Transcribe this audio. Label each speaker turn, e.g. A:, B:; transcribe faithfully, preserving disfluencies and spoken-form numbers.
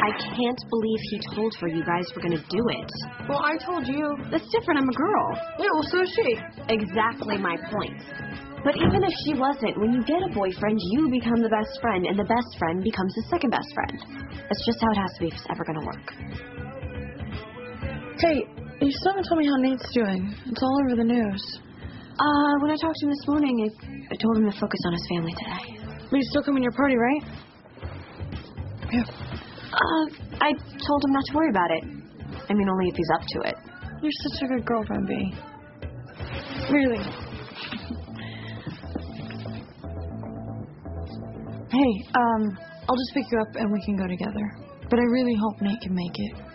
A: I can't believe he told her you guys were going to do it.
B: Well, I told you.
A: That's different. I'm a girl.
B: Yeah, well, so is she.
A: Exactly my point. But even if she wasn't, when you get a boyfriend, you become the best friend, and the best friend becomes the second best friend. That's just how it has to be if it's ever going to work.
B: Hey, you still haven't told me how Nate's doing. It's all over the news.
A: Uh, when I talked to him this morning, I, I told him to focus on his family today.
B: But he's still coming to your party, right? Yeah.
A: Uh, I told him not to worry about it. I mean, only if he's up to it.
B: You're such a good girlfriend, B. Really. Hey, um, I'll just pick you up and we can go together. But I really hope Nate can make it.